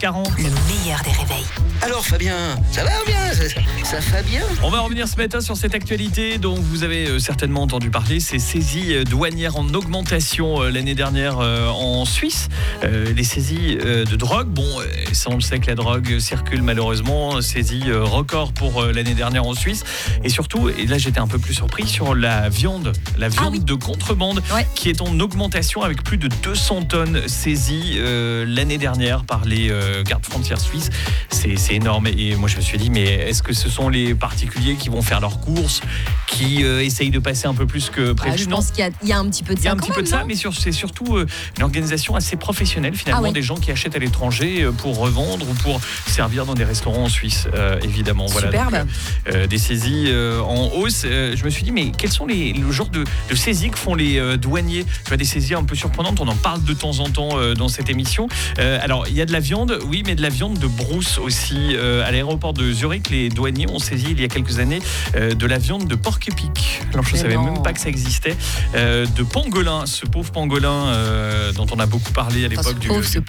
7h40. Le meilleur des réveils. Alors Fabien, ça va bien, ça va bien. On va revenir ce matin sur cette actualité dont vous avez certainement entendu parler, ces saisies douanières en augmentation l'année dernière en Suisse. Les saisies de drogue, bon, ça on le sait que la drogue circule malheureusement, saisie record pour l'année dernière en Suisse. Et surtout, et là j'étais un peu plus surpris, sur la viande de contrebande qui est en augmentation avec plus de 200 tonnes saisies l'année dernière par les gardes frontières suisses. C'est énorme. Et moi je me suis dit, mais est-ce que ce sont les particuliers qui vont faire leurs courses, qui essayent de passer un peu plus que prévu? Je pense qu'il y a un petit peu de ça. Il y a un petit peu de ça, mais c'est surtout une organisation assez professionnelle finalement, des gens qui achètent à l'étranger pour revendre ou pour servir dans des restaurants en Suisse, évidemment. Voilà, superbe. Donc, des saisies en hausse. Je me suis dit, mais quels sont le genre de saisies que font les douaniers? Tu vois, des saisies un peu surprenantes, on en parle de temps en temps dans cette émission. Alors, il y a de la viande, oui, mais de la viande de brousse aussi. À l'aéroport de Zurich, les douaniers ont saisi il y a quelques années de la viande de porc-épic. Alors je ne savais même pas que ça existait. De pangolin, ce pauvre pangolin dont on a beaucoup parlé à l'époque du Covid.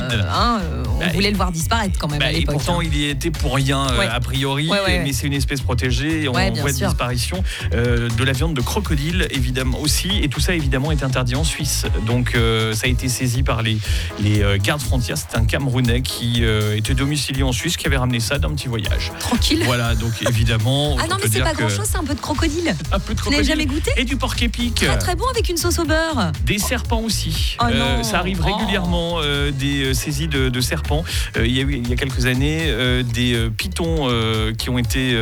On voulait le voir disparaître quand même à l'époque. Et pourtant il y était pour rien a priori, mais c'est une espèce protégée en voie de disparition. De la viande de crocodile évidemment aussi, et tout ça évidemment est interdit en Suisse. Donc ça a été saisi par les gardes frontières. C'est un Camerounais qui était domicilié en Suisse, qui avait ramené ça d'un petit voyage. Tranquille. Voilà, donc évidemment. Ah non, mais c'est pas grand-chose, c'est un peu de crocodile. Un peu de crocodile. Vous n'avez jamais goûté? Et du porc-épic. Très très bon avec une sauce au beurre. Des serpents aussi. Ça arrive régulièrement, des saisies de serpents. Il y a quelques années, des pitons qui ont été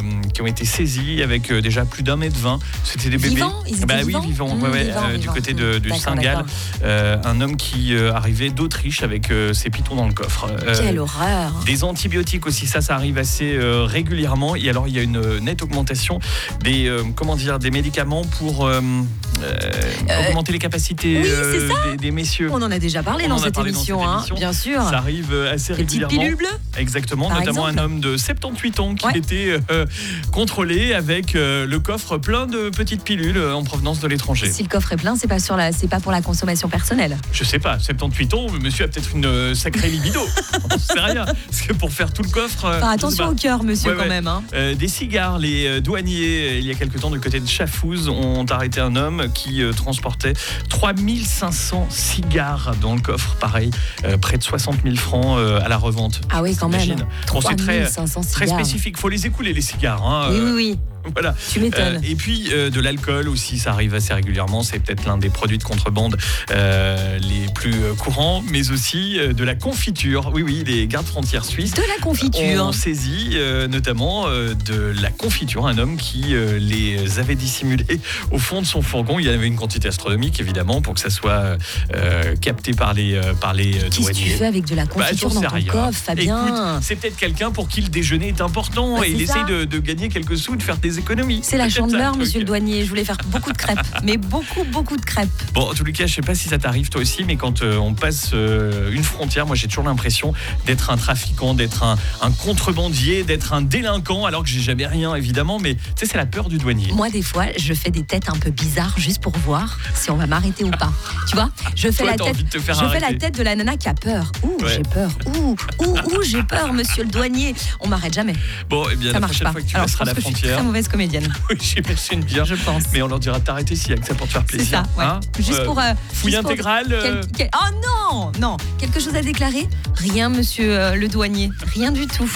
saisis avec déjà plus d'1,20 m. C'était des bébés. Vivants? Ils étaient vivants? Vivants. Du côté du Saint-Gall. Un homme qui arrivait d'Autriche avec ses pitons dans le coffre. Quelle horreur. Des antibiotiques aussi, ça arrive assez régulièrement. Et alors il y a une nette augmentation des médicaments pour augmenter les capacités des messieurs. On en a déjà parlé dans cette émission, bien sûr. Ça arrive assez régulièrement. Des petites pilules bleues. Exactement, notamment un homme de 78 ans qui était contrôlé avec le coffre plein de petites pilules en provenance de l'étranger. Si le coffre est plein, c'est pas pour la consommation personnelle. Je sais pas, 78 ans, le monsieur a peut-être une sacrée libido. On sait rien. Parce que pour faire tout le coffre... attention au cœur, monsieur, quand même. Des cigares, les douaniers, il y a quelques temps, du côté de Schaffhouse, ont arrêté un homme qui transportait 3500 cigares dans le coffre. Pareil, près de 60 000 francs à la revente. Ah oui, quand même. Bon, c'est très spécifique. Il faut les écouler, les cigares. Oui. Voilà. Tu m'étonnes. Et puis de l'alcool aussi, ça arrive assez régulièrement. C'est peut-être l'un des produits de contrebande les plus courants, mais aussi de la confiture. Oui, les gardes frontières suisses. De la confiture. Ont saisi notamment de la confiture. Un homme qui les avait dissimulés au fond de son fourgon. Il y avait une quantité astronomique, évidemment, pour que ça soit capté par les douaniers. Qu'est-ce que tu fais avec de la confiture dans ton coffre, Fabien? Écoute, c'est peut-être quelqu'un pour qui le déjeuner est important et il essaye de gagner quelques sous, de faire des économies. C'est la chandeleur, monsieur le douanier. Je voulais faire beaucoup de crêpes, mais beaucoup de crêpes. Bon, en tous les cas, je sais pas si ça t'arrive toi aussi, mais quand on passe une frontière, moi j'ai toujours l'impression d'être un trafiquant, d'être un contrebandier, d'être un délinquant, alors que j'ai jamais rien évidemment, mais tu sais, c'est la peur du douanier. Moi, des fois, je fais des têtes un peu bizarres juste pour voir si on va m'arrêter ou pas. Tu vois, je fais la tête de la nana qui a peur. J'ai peur. J'ai peur, monsieur le douanier. On m'arrête jamais. Bon, eh bien, ça la marche prochaine pas. fois que tu Alors, passeras la je suis frontière. très mauvaise comédienne. Oui, j'imagine bien. Je pense. Mais on leur dira de t'arrêter s'il y a que ça pour te faire plaisir. C'est ça, ouais. Juste pour fouille intégrale. Oh non, quelque chose à déclarer? Rien, monsieur le douanier. Rien du tout.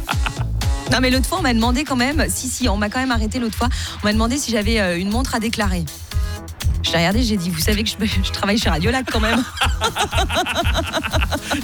Non, mais l'autre fois, on m'a demandé quand même. Si, on m'a quand même arrêté l'autre fois. On m'a demandé si j'avais une montre à déclarer. J'ai regardé, j'ai dit, vous savez que je travaille chez Radiolac quand même.